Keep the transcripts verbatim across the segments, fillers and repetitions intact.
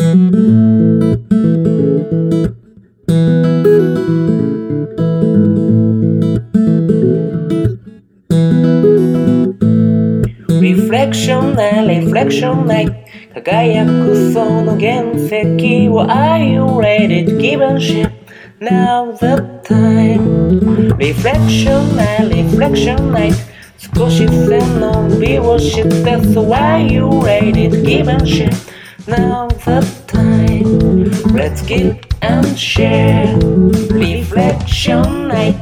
Reflection night, reflection night 輝くその原石を Are you ready to give a shit? Now the time Reflection night, reflection night 少し背伸びをして So are you ready to give a shit? Now the time Let's give and share Reflection night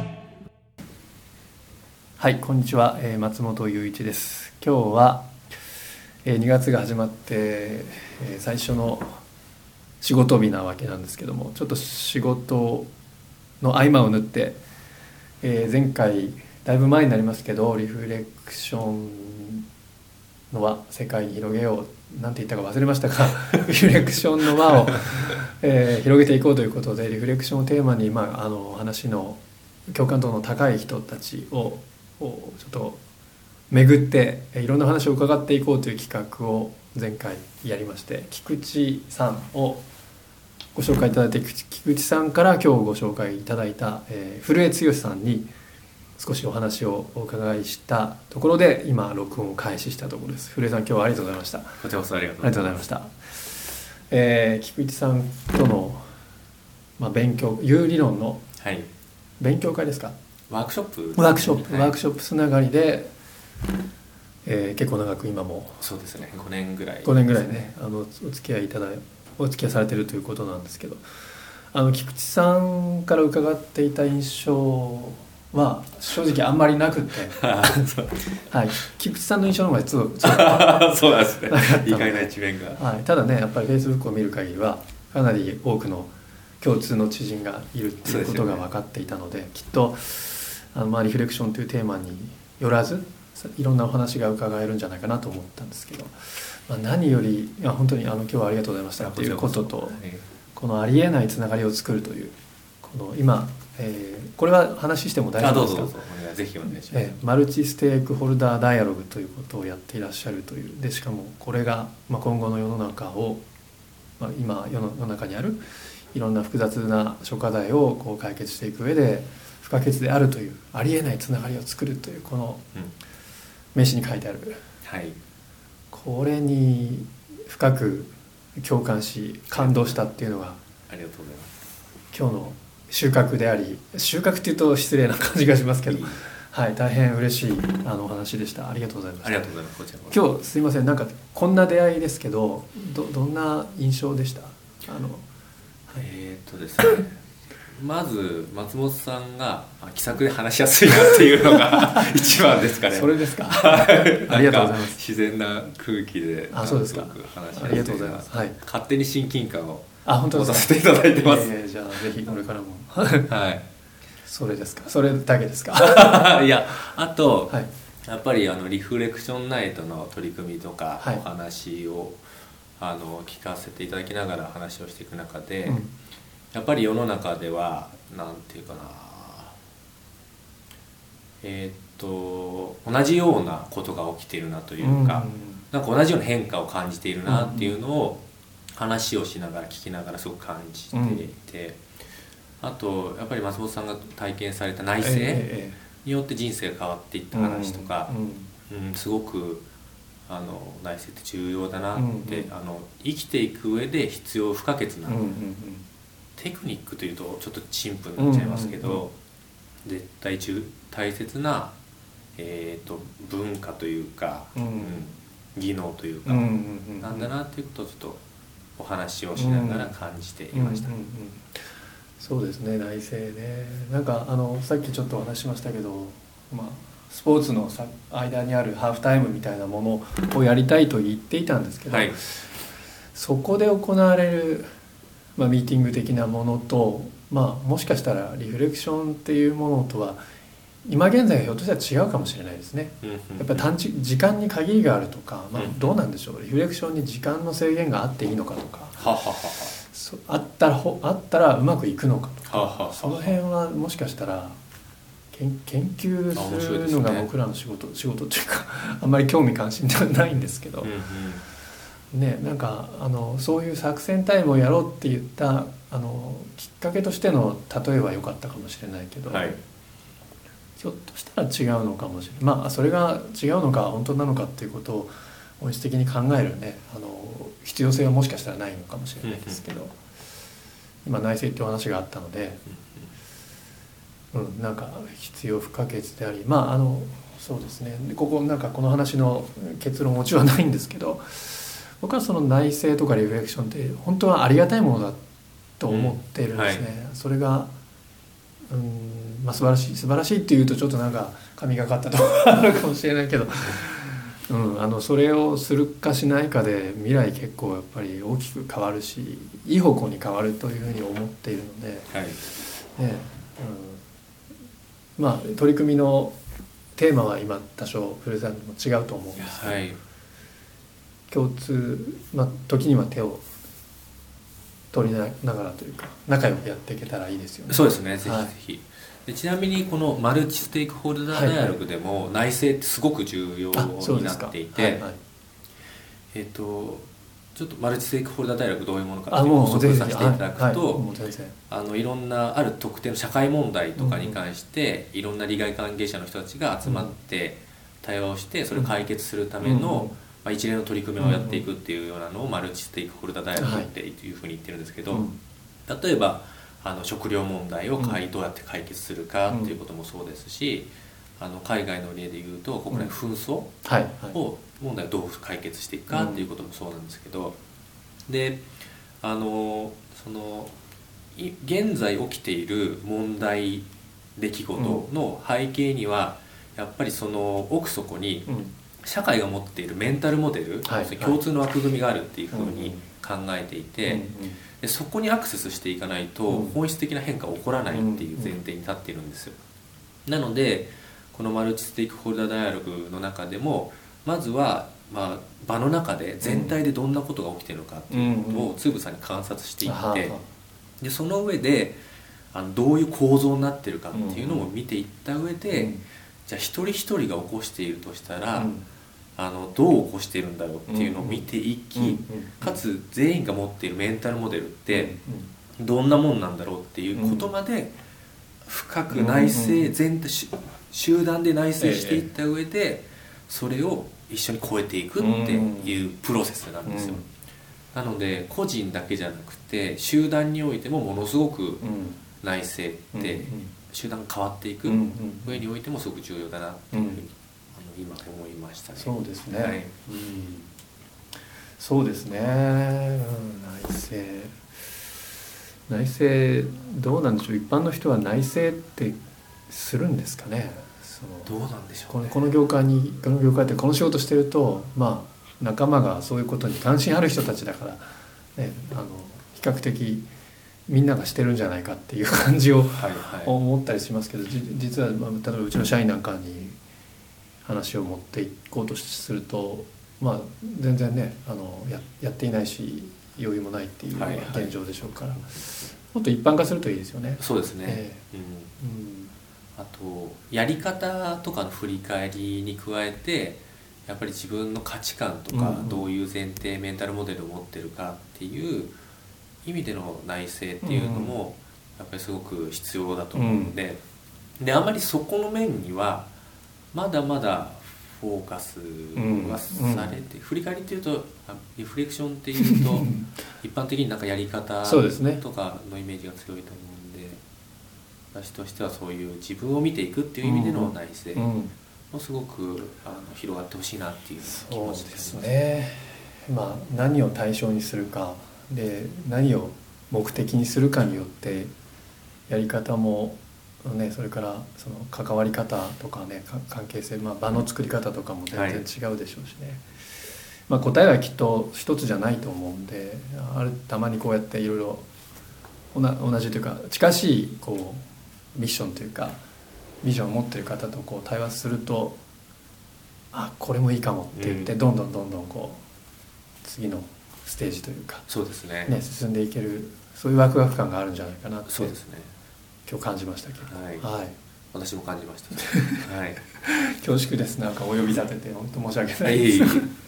はい、こんにちは、えー、松本雄一です。今日は、えー、にがつが始まって、えー、最初の仕事日なわけなんですけども、ちょっと仕事の合間を縫って、えー、前回だいぶ前になりますけどリフレクションの輪世界に広げようなんて言ったか忘れましたがリフレクションの輪を、えー、広げていこうということでリフレクションをテーマに、まあ、あの話の共感度の高い人たちをちょっと巡っていろんな話を伺っていこうという企画を前回やりまして、菊池さんをご紹介いただいて、菊池さんから今日ご紹介いただいた、えー、古江剛さんに少しお話をお伺いしたところで今録音を開始したところです。古江さん、今日はありがとうございました。 こちらこそありがとうございました。えー、菊池さんとの、まあ、勉強有理論の勉強会ですか、 ワークショップワークショップ、 はい、 ワークショップつながりで、えー、結構長く今もそうですねごねんぐらい、ね、 ごねんぐらいねあのお付き合いいただいお付き合いされているということなんですけど、あの菊池さんから伺っていた印象は正直あんまりなくてはい、菊池さんの印象の方が強くそうなんですね意外な一面が、 はい、ただねやっぱり Facebook を見る限りはかなり多くの共通の知人がいるっていうことが分かっていたの で, で、ね、きっとあの、まあ、リフレクションというテーマによらずいろんなお話が伺えるんじゃないかなと思ったんですけど、まあ、何よりいや本当にあの今日はありがとうございましたということと、はい、このありえないつながりを作るというこの今、えー、これは話しても大丈夫ですか？ あどうぞどうぞぜひお願いします、 えー、マルチステークホルダーダイアログということをやっていらっしゃるというでしかもこれが、まあ、今後の世の中を、まあ、今世の中にあるいろんな複雑な諸課題をこう解決していく上で不可欠であるというありえないつながりを作るというこの名詞に書いてある、うんはい、 これに深く共感し感動したっていうのがありがとうございます今日の収穫であり、収穫っていうと失礼な感じがしますけど、はい、大変嬉しいあのお話でした。ありがとうございました。 ありがとうございます。こちらこそ今日すいません、なんかこんな出会いですけど ど, どんな印象でした？あのえー、っとですねまず松本さんが気さくで話しやすいなっていうのが一番ですかね。 それですか。ありがとうございます。 自然な空気であそうですか。 話しやすいな。 ありがとうございます。はい、 勝手に親近感を持たせていただいてます。 えー、じゃあぜひこれからもはいそれですか。それだけですか。 いやあと、 はい、 やっぱりあのリフレクションナイトの取り組みとかはい、 お話をあの聞かせていただきながら話をしていく中で、うん、やっぱり世の中ではなんていうかなえー、っと同じようなことが起きているなというか、うん、なんか同じような変化を感じているなっていうのを話をしながら聞きながらすごく感じていて、うん、あとやっぱり松本さんが体験された内省によって人生が変わっていった話とか、うんうんうん、すごくあの内省って重要だなって、うんうん、あの生きていく上で必要不可欠な、うんうんうん、テクニックというとちょっと陳腐になっちゃいますけど、うんうんうん、絶対中大切な、えー、と文化というか、うんうん、技能というか、うんうんうん、なんだなっていうことをちょっとお話をしながら感じていました、うんうんうんうん、 そうですね内省ね。なんかあのさっきちょっとお話ししましたけど、まあスポーツのさ間にあるハーフタイムみたいなものをやりたいと言っていたんですけど、はい、そこで行われる、まあ、ミーティング的なものと、まあ、もしかしたらリフレクションっていうものとは今現在はひょっとしたら違うかもしれないですね、うんうん、やっぱり短時時間に限りがあるとか、まあ、どうなんでしょう、リフレクションに時間の制限があっていいのかとか、ははははあったらあったらうまくいくのかとか、ははははその辺はもしかしたら研究するのが僕らの仕事、ね、仕事というかあんまり興味関心ではないんですけど、うんうん、 ね、なんかあのそういう作戦タイムをやろうって言ったあのきっかけとしての例えは良かったかもしれないけど、 はい、 ひょっとしたら違うのかもしれない。まあそれが違うのか本当なのかっていうことを本質的に考えるね、あの必要性はもしかしたらないのかもしれないですけど、今内政っていうお話があったので、うん、なんか必要不可欠であり、まああのそうですね、ここなんかこの話の結論もちろんないんですけど、僕はその内省とかリフレクションって本当はありがたいものだと思っているんですね、うんはい、それが、うんまあ、素晴らしい素晴らしいっていうとちょっとなんか神がかったところがあるかもしれないけど、うん、あのそれをするかしないかで未来結構やっぱり大きく変わるし、いい方向に変わるというふうに思っているので、 はいねうん、まあ取り組みのテーマは今多少フルさんでも違うと思うんですけど、 はい共通、まあ、時には手を取りながらというか仲良くやっていけたらいいですよね。 そうですね、ぜひぜはいひ。でちなみにこのマルチステークホルダーダイアログでも内政ってすごく重要になっていて、はいはい、えっとちょっとマルチステークホルダーダイアログどういうものかっていうのを補足させていただくと、あのいろんなある特定の社会問題とかに関して、うん、いろんな利害関係者の人たちが集まって対話をしてそれを解決するための、うんうんまあ、一連の取り組みをやっていくっていうようなのをマルチステークホルダーダイアログっていうふうに言ってるんですけど、はい、例えばあの食料問題をどうやって解決するかっていうこともそうですし、あの海外の例でいうと国内紛争を問題をどう解決していくかっていうこともそうなんですけど、であのその現在起きている問題出来事の背景にはやっぱりその奥底に社会が持っているメンタルモデル、はい、共通の枠組みがあるっていうふうに考えていて、でそこにアクセスしていかないと本質的な変化は起こらないっていう前提に立っているんですよ。なのでこのマルチステークホルダーダイアログの中でもまずは、まあ、場の中で全体でどんなことが起きているのかっていうことをつぶさに観察していって、でその上であのどういう構造になっているかっていうのを見ていった上で、じゃあ一人一人が起こしているとしたら、あのどう起こしているんだろうっていうのを見ていき、かつ全員が持っているメンタルモデルってどんなもんなんだろうっていうことまで深く内省全体集団で内省していった上でそれを一緒に超えていくっていうプロセスなんですよ。なので個人だけじゃなくて集団においてもものすごく内省って集団が変わっていく上においてもすごく重要だなっていうふうに今思いましたね。 そうですね、はいうん、そうですね、うん、内政内政どうなんでしょう。一般の人は内政ってするんですかね。そのどうなんでしょう、ね、 この、この業界にこの業界ってこの仕事してると、まあ仲間がそういうことに関心ある人たちだから、ね、あの比較的みんながしてるんじゃないかっていう感じを思ったりしますけど、はいはい、実は、まあ、例えばうちの社員なんかに話を持っていこうとすると、まあ、全然ねあの や, やっていないし余裕もないっていう現状でしょうから、はいはい、もっと一般化するといいですよね。 そうですね、えーうんうん、あとやり方とかの振り返りに加えてやっぱり自分の価値観とか、うんうん、どういう前提メンタルモデルを持ってるかっていう意味での内省っていうのもやっぱりすごく必要だと思うので、うん、であまりそこの面にはまだまだフォーカスはされて、うん、振り返りっていうとリフレクションっていうと一般的になんかやり方とかのイメージが強いと思うんで、私としてはそういう自分を見ていくっていう意味での内省もすごくあの広がってほしいなっていう気持ちです。 そうですね、まあ、何を対象にするかで何を目的にするかによってやり方もね、それからその関わり方とかね関係性、まあ、場の作り方とかも全然違うでしょうしね、はいまあ、答えはきっと一つじゃないと思うんで、あるたまにこうやっていろいろ同じというか近しいこうミッションというかビジョンを持っている方とこう対話すると、あこれもいいかもって言ってどんどんどんどんこう次のステージというかそうですね、 ね進んでいける、そういうワクワク感があるんじゃないかなってそうですね今日感じましたけど、 はい、はい、私も感じました、はい、 恐縮です。なんかお呼び立てて本当申し訳ないです。 あの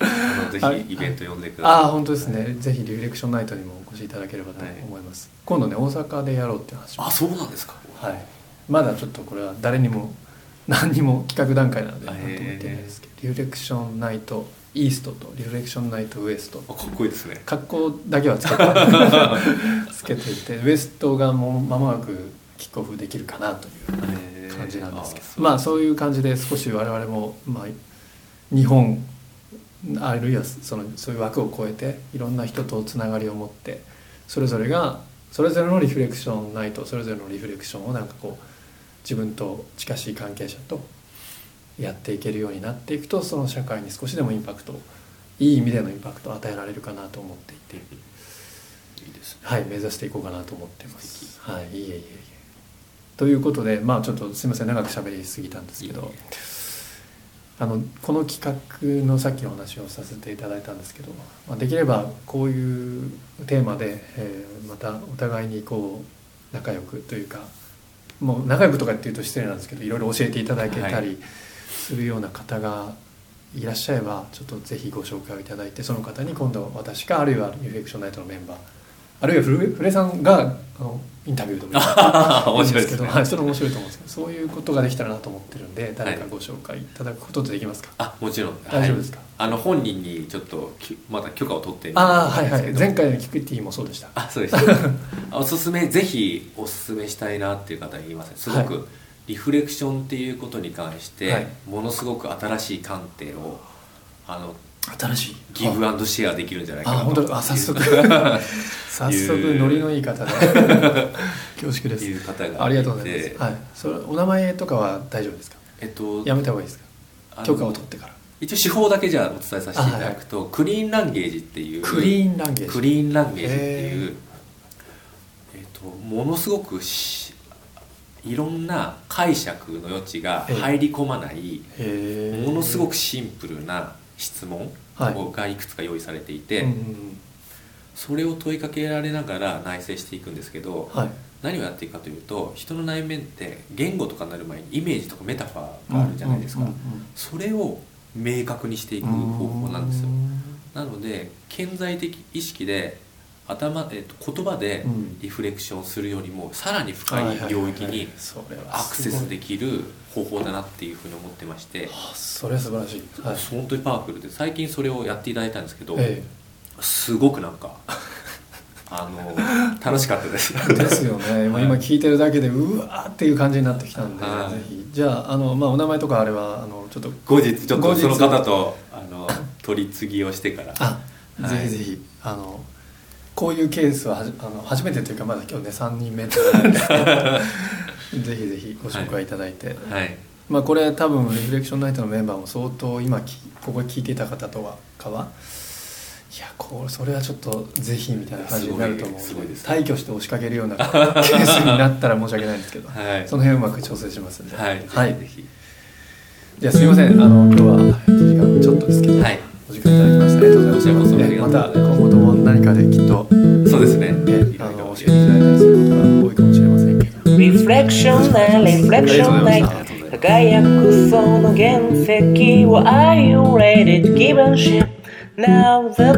ぜひイベント呼んでください。 ああ本当ですね、ぜひリフレクションナイトにもお越しいただければと思います、はい、今度ね大阪でやろうって話。 あ、そうなんですか。 はい、まだちょっとこれは誰にも何にも企画段階なので何とも言ってないですけど、リフレクションナイトイーストとリフレクションナイトウエスト。 あ、かっこいいですね。 格好だけはつけてつけていて、ウエストがもう間もなくキックオフできるかなという感じなんですけど、まあそういう感じで少し我々も、まあ、日本あるいはそのそういう枠を超えていろんな人とつながりを持って、それぞれがそれぞれのリフレクションナイト、それぞれのリフレクションをなんかこう自分と近しい関係者とやっていけるようになっていくと、その社会に少しでもインパクト、いい意味でのインパクトを与えられるかなと思っていて、いいですね、はい、目指していこうかなと思っています。はい、いえいえいえ。ということで、まあちょっとすみません長く喋りすぎたんですけど、いいあのこの企画のさっきの話をさせていただいたんですけど、まあ、できればこういうテーマで、えー、またお互いにこう仲良くというか、もう仲良くとかっていうと失礼なんですけど、いろいろ教えていただけたりするような方がいらっしゃれば、ちょっとぜひご紹介をいただいて、その方に今度私かあるいはリフレクションナイトのメンバー、あるいはフレさんがあのインタビューとかいいんですけど、はい、それ面白いと思うんですけど、そういうことができたらなと思ってるんで、誰かご紹介いただくことってできますか？ あ、もちろん大丈夫ですか？ はい、あの本人にちょっとまだ許可を取ってるんですけど。 あ、はいはい、前回のキクティもそうでした。 あ、そうですおすすめ、ぜひおすすめしたいなっていう方います。すごく、はい、リフレクションっていうことに関して、はい、ものすごく新しい観点をあの新しいギブアンドシェアできるんじゃないかなと。 あ、本当だ。あ、早速早速ノリのいい方で恐縮です。 いう方がありがとうございます。はい。それお名前とかは大丈夫ですか？えっとやめた方がいいですか？許可を取ってから。一応手法だけじゃお伝えさせていただくと、はい、クリーンランゲージっていうクリーンランゲージクリーンランゲージっていう、えっとものすごくしいろんな解釈の余地が入り込まないものすごくシンプルな質問がいくつか用意されていて、はい、それを問いかけられながら内省していくんですけど、はい、何をやっていくかというと、人の内面って言語とかになる前にイメージとかメタファーがあるじゃないですか。それを明確にしていく方法なんですよ。なので顕在的意識で頭、えっと、言葉でリフレクションするよりもさらに深い領域にアクセスできる方法だなっていうふうに思ってまして、 それは素晴らしい、 はい、本当にパワフルで、最近それをやっていただいたんですけど、ええ、すごくなんかあの楽しかったですですよね、はい、今聞いてるだけでうわーっていう感じになってきたんで、はい、ぜひじゃあ、あの、まあ、お名前とかあれはあのちょっと後日ちょっとその方とあの取り次ぎをしてからあ、はい、ぜひぜひあのこういうケースははじあの初めてというか、まだ今日ねさんにんめなんですけどぜひぜひご紹介いただいて、はいはい、まあ、これ多分リフレクションナイトのメンバーも相当今ここ聞いていた方とはかはいや、これそれはちょっとぜひみたいな感じになると思うので、大挙して押しかけるようなケースになったら申し訳ないんですけど、はい、その辺うまく調整しますんで、 はい、はい、ぜひ。 じゃあすみません、あの今日はいちじかんちょっとですけど、はい、お時間いただきましてありがとうございます。えまた今後とも何かできっとそうですね、 えあの教えていただいたりすることが多いかもしれませんけど、 リフレクションなリフレクションな輝くその原石を Are you ready to give a shit? Now the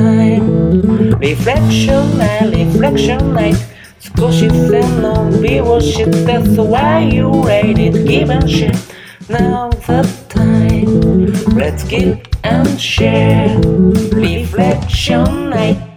time リフレクションなリフレクションな少し背伸びをして So are you ready to give a shit? Now the time Let's give and share Reflection night